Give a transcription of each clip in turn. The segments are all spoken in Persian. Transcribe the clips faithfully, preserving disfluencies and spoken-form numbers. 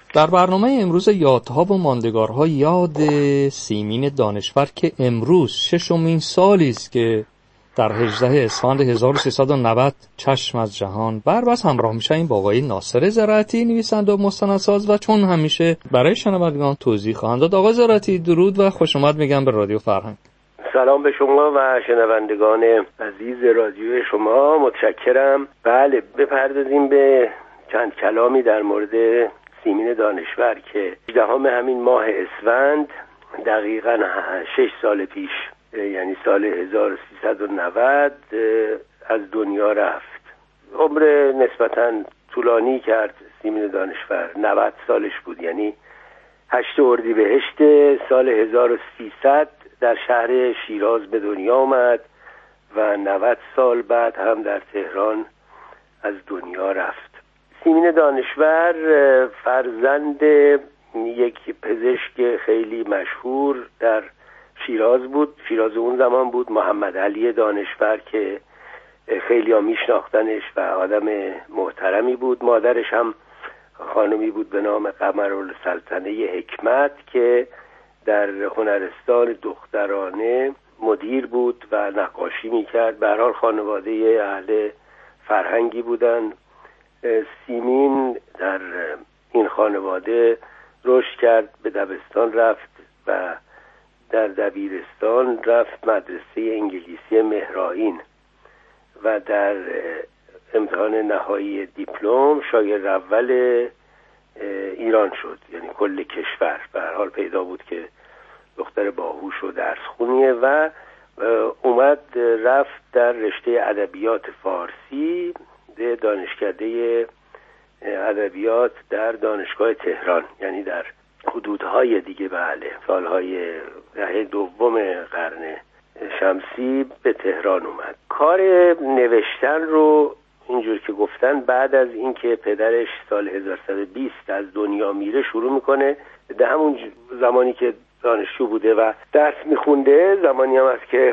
در برنامه امروز یادها و ماندگارها یاد سیمین دانشور که امروز ششمین سالی است که در هجدهم اسفند هزار و سیصد و نود چشم از جهان بربست همراه میشه این با آقای ناصر زراعتی نویسنده و مستندساز و چون همیشه برای شنوندگان توضیح خواهند داد. آقای زراعتی درود و خوش آمد میگم به رادیو فرهنگ. سلام به شما و شنوندگان عزیز رادیو شما، متشکرم. بله، بپردازیم به چند کلامی در مورد سیمین دانشور که هجدهم همین ماه اسفند دقیقاً شش سال پیش، یعنی سال هزار و سیصد و نود از دنیا رفت. عمر نسبتاً طولانی کرد سیمین دانشور، نود سالش بود، یعنی هشت اردیبهشت سال هزار و سیصد در شهر شیراز به دنیا آمد و نود سال بعد هم در تهران از دنیا رفت. سیمین دانشور فرزند یک پزشک خیلی مشهور در شیراز بود. شیراز اون زمان بود، محمد علی دانشور که خیلی ها میشناختنش و آدم محترمی بود. مادرش هم خانمی بود به نام قمرالسلطنه حکمت که در هنرستان دخترانه مدیر بود و نقاشی میکرد. به هر حال خانواده اهل فرهنگی بودن. سیمین در این خانواده رشد کرد، به دبستان رفت و در دبیرستان رفت مدرسه انگلیسی مهرآیین و در امتحان نهایی دیپلم شاگرد اول ایران شد، یعنی کل کشور. به هر حال پیدا بود که دختر باهوش و درس خونیه و اومد رفت در رشته ادبیات فارسی، دانشکده ادبیات در دانشگاه تهران، یعنی در حدودهای دیگه. بله، سالهای دهه دوم قرن شمسی به تهران اومد. کار نوشتن رو اینجور که گفتن بعد از اینکه پدرش سال هزار و سیصد و بیست از دنیا میره شروع میکنه. در همون زمانی که دانشجو بوده و درس میخونده، زمانی هم است که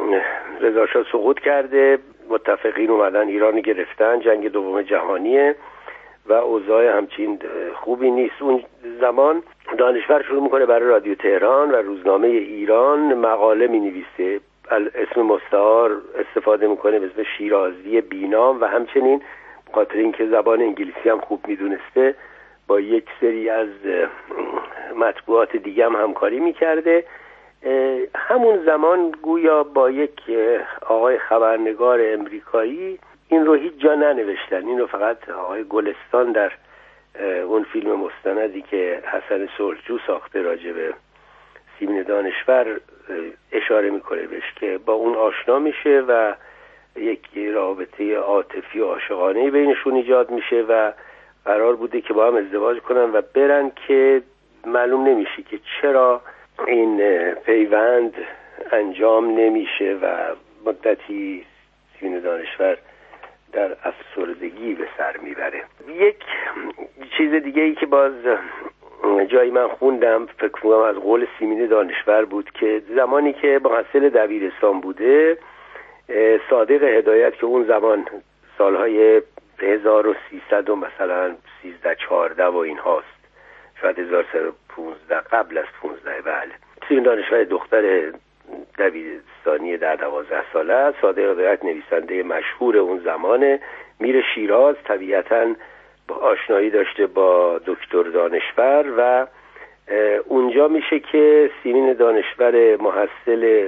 رضا شاه سقوط کرده، متفقین اومدن ایران گرفتن، جنگ دوم جهانیه و اوضاع همچین خوبی نیست. اون زمان دانشور شروع میکنه برای رادیو تهران و روزنامه ایران مقاله مینویسه. اسم مستعار استفاده میکنه به اسم شیرازی بینام و همچنین خاطر اینکه زبان انگلیسی هم خوب میدونسته با یک سری از مطبوعات دیگه هم همکاری میکرده. همون زمان گویا با یک آقای خبرنگار امریکایی این رو هیچ جا ننوشتن، این رو فقط آقای گلستان در اون فیلم مستندی که حسن صلحجو ساخته راجع به سیمین دانشور اشاره میکنه بهش که با اون آشنا میشه و یک رابطه عاطفی و عاشقانه بینشون ایجاد میشه و قرار بوده که با هم ازدواج کنن و برن که معلوم نمیشه که چرا این پیوند انجام نمیشه و مدتی سیمین دانشور در افسردگی به سر میبره. یک چیز دیگه ای که باز جایی من خوندم، فکر کنم از قول سیمین دانشور بود که زمانی که محصل دبیرستان بوده، صادق هدایت که اون زمان سالهای هزار و سیصد و مثلا سیزده چهارده و این هاست، شاید هزار و سیصد و پانزده، قبل از پانزده، بله، سیمین دانشور دختر دبیرستانی در دوازده ساله است. صادق هدایت نویسنده مشهور اون زمانه، میره شیراز، طبیعتاً با آشنایی داشته با دکتر دانشور و اونجا میشه که سیمین دانشور محصل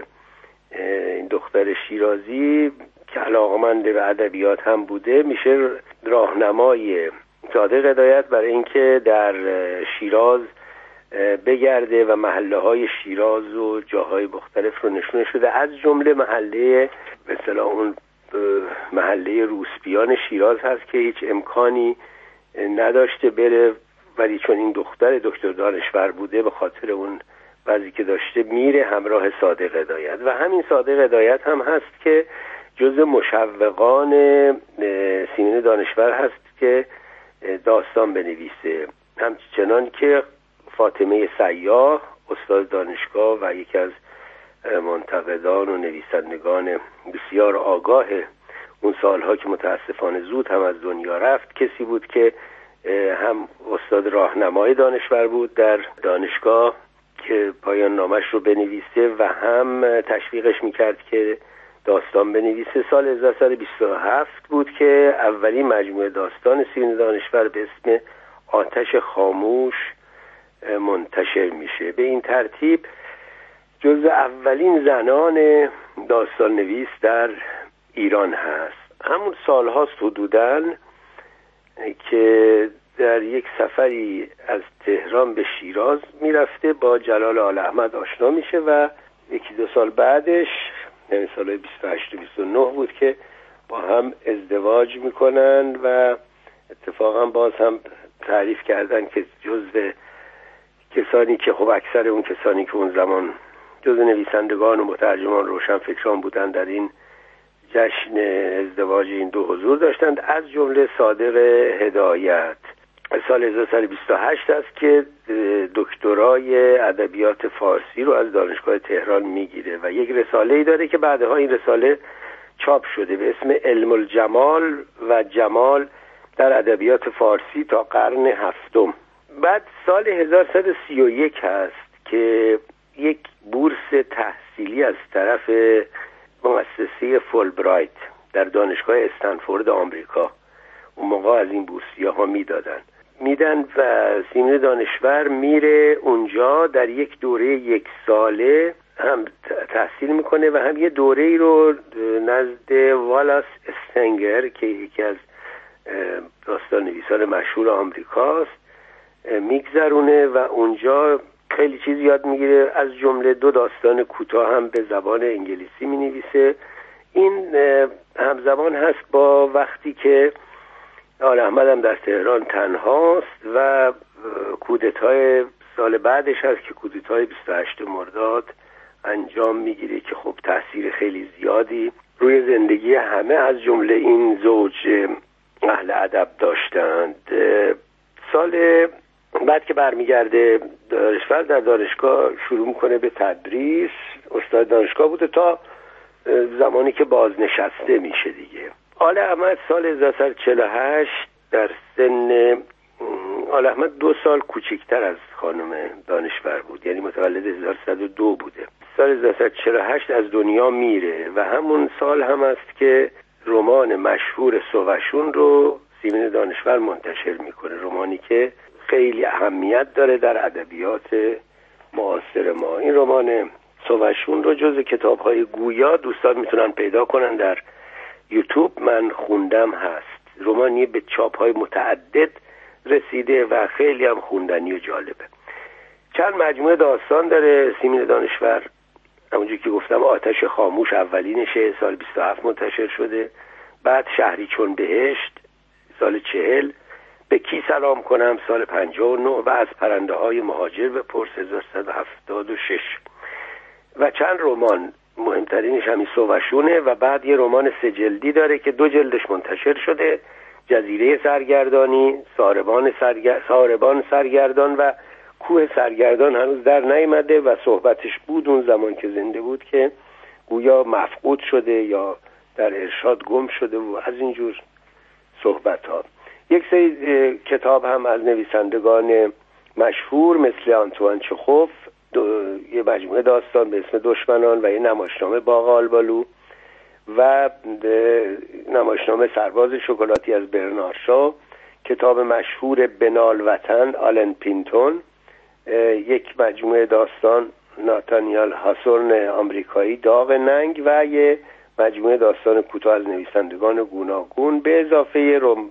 این دختر شیرازی که علاقمند به ادبیات هم بوده میشه راهنمای صادق هدایت برای اینکه در شیراز بگرده و محله های شیراز و جاهای مختلف رو نشون شده، از جمله محله به اصطلاح اون محله روسپیان شیراز هست که هیچ امکانی نداشته بره، ولی چون این دختر دکتر دانشور بوده به خاطر اون بعضی که داشته میره همراه صادق هدایت و همین صادق هدایت هم هست که جز مشوقان سیمین دانشور هست که داستان بنویسه، همچنان که فاطمه سیاح استاد دانشگاه و یکی از منتقدان و نویسندگان بسیار آگاه اون سالها که متاسفانه زود هم از دنیا رفت، کسی بود که هم استاد راهنمای دانشور بود در دانشگاه که پایان نامش رو بنویسه و هم تشویقش میکرد که داستان بنویسه. سال هزار و سیصد و بیست و هفت بود که اولین مجموعه داستان سیمین دانشور به اسم آتش خاموش منتشر میشه. به این ترتیب جز اولین زنان داستان نویس در ایران هست. همون سال هاست حدوداً که در یک سفری از تهران به شیراز میرفته، با جلال آل احمد آشنا میشه و یکی دو سال بعدش، یعنی سال بیست و هشت و بیست و نه بود که با هم ازدواج میکنن و اتفاقا باز هم تعریف کردن که جزو کسانی که خب اکثر اون کسانی که اون زمان جزو نویسندگان و مترجمان روشنفکران بودن در این جشن ازدواج این دو حضور داشتند، از جمله صادق هدایت. سال هزار و سیصد و بیست و هشت است که دکترای ادبیات فارسی رو از دانشگاه تهران میگیره و یک رساله‌ای داره که بعدها این رساله چاپ شده به اسم علم الجمال و جمال در ادبیات فارسی تا قرن هفتم. بعد سال هزار و سیصد و سی و یک هست که یک بورس تحصیلی از طرف مؤسسه فولبرایت در دانشگاه استنفورد آمریکا، اون موقع از این بورسیه‌ها میدادن میدن و سیمین دانشور میره اونجا در یک دوره یک ساله هم تحصیل میکنه و هم یه دوره ای رو نزد والاس استنگر که یکی از داستان نویسان مشهور آمریکاست میگذرونه و اونجا خیلی چیز یاد میگیره، از جمله دو داستان کوتاه هم به زبان انگلیسی مینویسه. این همزمان هست با وقتی که آل احمد هم در تهران تنهاست و کودتای سال بعدش هست که کودتای بیست و هشت مرداد انجام میگیره که خب تأثیر خیلی زیادی روی زندگی همه از جمله این زوج اهل ادب داشتند. سال بعد که برمیگرده دانشور در دانشگاه شروع میکنه به تدریس، استاد دانشگاه بوده تا زمانی که بازنشسته میشه دیگه. آل احمد سال هزار و سیصد و چهل و هشت در سن آل احمد دو سال کوچکتر از خانم دانشور بود، یعنی متولد هزار و سیصد و دو بوده. سال هزار و سیصد و چهل و هشت از دنیا میره و همون سال هم است که رمان مشهور سووشون رو سیمین دانشور منتشر میکنه، رمانی که خیلی اهمیت داره در ادبیات معاصر ما. این رمان سووشون رو جز کتاب‌های گویا دوستان میتونن پیدا کنن در یوتیوب، من خوندم هست. رمانی به چاپ‌های متعدد رسیده و خیلی هم خوندنی و جالبه. چند مجموعه داستان داره سیمین دانشور، همونجوری که گفتم آتش خاموش اولینشه سال بیست و هفت منتشر شده، بعد شهری چون بهشت سال چهل، به کی سلام کنم سال پنجاه و نه و از پرنده های مهاجر بپرس هزار و سیصد و هفتاد و شش و چند رمان، مهمترینش همین سووشونه و بعد یه رمان سه جلدی داره که دو جلدش منتشر شده، جزیره سرگردانی، ساربان, سرگر... ساربان سرگردان و کوه سرگردان هنوز در نیامده و صحبتش بود اون زمان که زنده بود که گویا مفقود شده یا در ارشاد گم شده و از اینجور صحبت ها. یک سری کتاب هم از نویسندگان مشهور مثل آنتوان چخوف، یه مجموعه داستان به اسم دشمنان و یه نمایشنامه باغ آلبالو و نمایشنامه سرباز شکلاتی از برنارد شو، کتاب مشهور بنال وطن آلن پینتون، یک مجموعه داستان ناتانیال هاسورن آمریکایی داغ ننگ و یه مجموعه داستان کوتاه از نویسندگان گوناگون به اضافه رم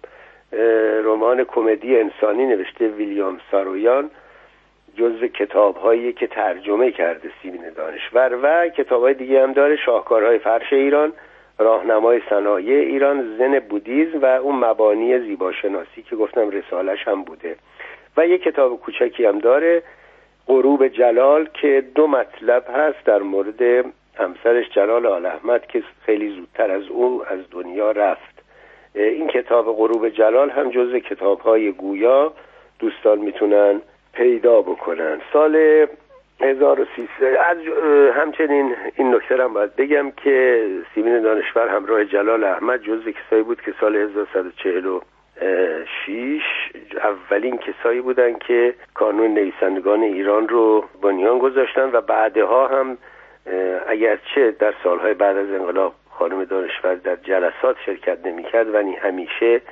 رمان کمدی انسانی نوشته ویلیام سارویان، جزو کتاب‌هایی که ترجمه کرده سیمین دانشور و کتاب‌های دیگه هم داره، شاهکارهای فرش ایران، راهنمای صنایع ایران، زن بودیسم و اون مبانی زیباشناسی که گفتم رسالش هم بوده و یک کتاب کوچکی هم داره غروب جلال که دو مطلب هست در مورد همسرش جلال آل احمد که خیلی زودتر از او از دنیا رفت. این کتاب غروب جلال هم جزو کتاب‌های گویا دوستان میتونن پیدا بکنن. سال هزار و سیصد از همچنین این نکته هم باید بگم که سیمین دانشور همراه جلال احمد جزو کسایی بود که سال هزار و صد و چهل و شیش اولین کسایی بودن که کانون نویسندگان ایران رو بنیان گذاشتن و بعدها هم اگرچه در سالهای بعد از انقلاب خانم دانشور در جلسات شرکت نمی‌کرد ولی همیشه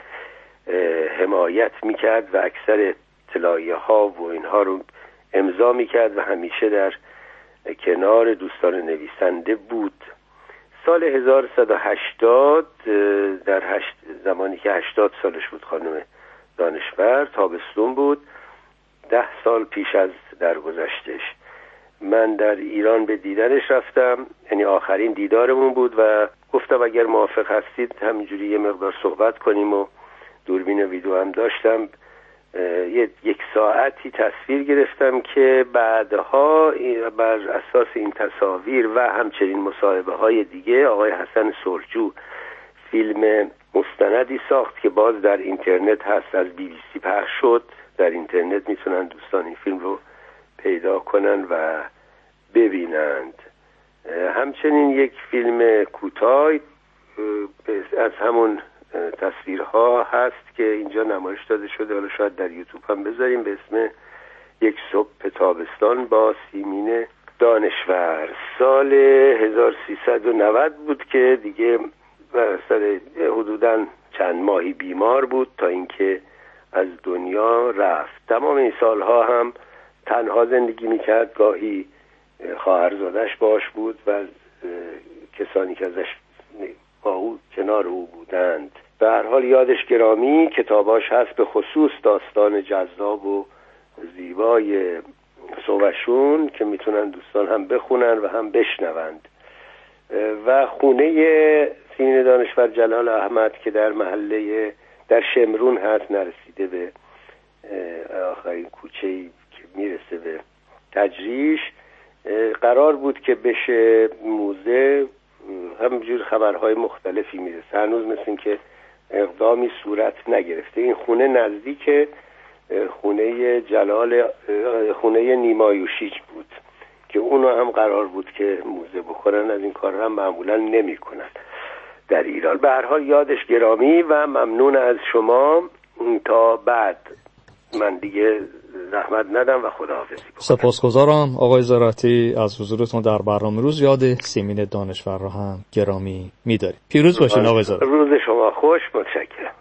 حمایت می‌کرد و اکثر اطلاعیه ها و اینها رو امضا می‌کرد و همیشه در کنار دوستان نویسنده بود. سال هزار و سیصد و هشتاد در هشت زمانی که هشتاد سالش بود خانم دانشور، تابستون بود، ده سال پیش از درگذشتش، من در ایران به دیدنش رفتم، یعنی آخرین دیدارمون بود و گفتم اگر موافق هستید همینجوری یه مقدار صحبت کنیم و دوربین ویدیو هم داشتم. یک ساعتی تصویر گرفتم که بعدها بر اساس این تصاویر و همچنین مصاحبه های دیگه آقای حسن سرجو فیلم مستندی ساخت که باز در اینترنت هست، از بی بی سی پخش شد، در اینترنت میتونن دوستان این فیلم رو پیدا کنن و ببینند. همچنین یک فیلم کوتاه از همون تصویرها هست که اینجا نمایش داده شده، حالا شاید در یوتیوب هم بذاریم، به اسم یک صبح تابستان با سیمین دانشور. سال هزار و سیصد و نود بود که دیگه سر حدوداً چند ماهی بیمار بود تا اینکه از دنیا رفت. تمام این سالها هم تنها زندگی میکرد، گاهی خواهرزادش باش بود و کسانی که ازش با او کنار او بودند. به هر حال یادش گرامی. کتاباش هست، به خصوص داستان جذاب و زیبای صوبشون که میتونن دوستان هم بخونن و هم بشنوند. و خونه سیمین دانشور جلال احمد که در محله در شمرون هست، نرسیده به آخرین کوچه‌ای که میرسه به تجریش، قرار بود که بشه موزه. همینجور خبرهای مختلفی میرسه، هنوز مثل این که اقدامی صورت نگرفته. این خونه نزدیک خونه جلال خونه نیمایوشیج بود که اونو هم قرار بود که موزه بکنن، از این کار هم معمولا نمی کنن در ایران. به هر حال یادش گرامی و ممنون از شما. تا بعد من دیگه زحمت ندم و خداحافظی بکنم. سپاسگزارم آقای زراعتی از حضورتون در برنامه روز. یاد سیمین دانشور را هم گرامی می‌داریم. پیروز باشین آقای زراعتی. روز شما خوش. متشکرم.